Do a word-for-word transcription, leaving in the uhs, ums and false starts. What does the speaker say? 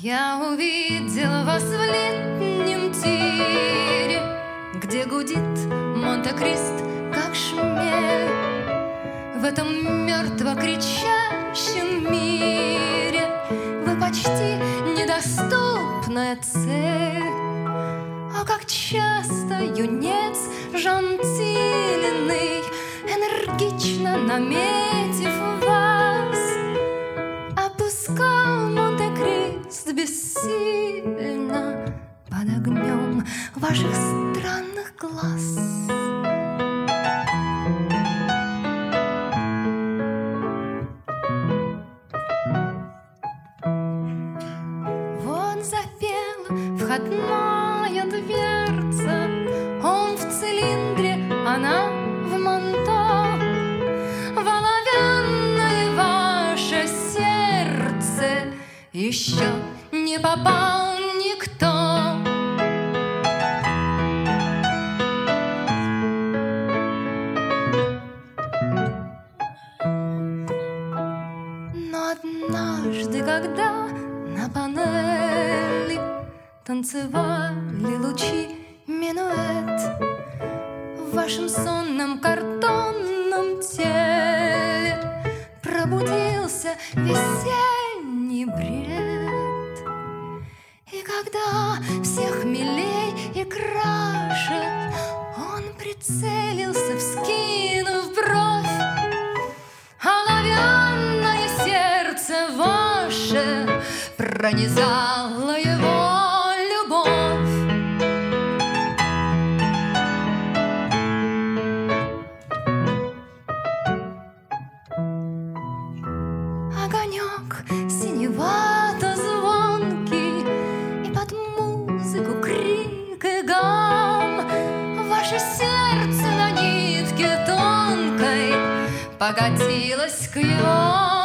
Я увидела вас в летнем тире, где гудит Монте-Кристо, как шмель. В этом мертво кричащем мире вы почти недоступная цель. О, как часто юнец жантиленный, энергично наметив вас, опускал Монте-Кристо бессильно под огнем ваших странных глаз. Вот запела входная дверца, он в цилиндре, она в манто. В оловянное ваше сердце еще не попал никто. Но однажды, когда на панели танцевали лучи минуэт, в вашем сонном картонном теле пробудился весенний бред. И когда всех милей и краше он прицелился, вскинув бровь, оловянное сердце ваше пронизало его любовь. Огонек синевато-звонкий, и под музыку крик и гам ваше сердце на нитке тонкой покатилось к его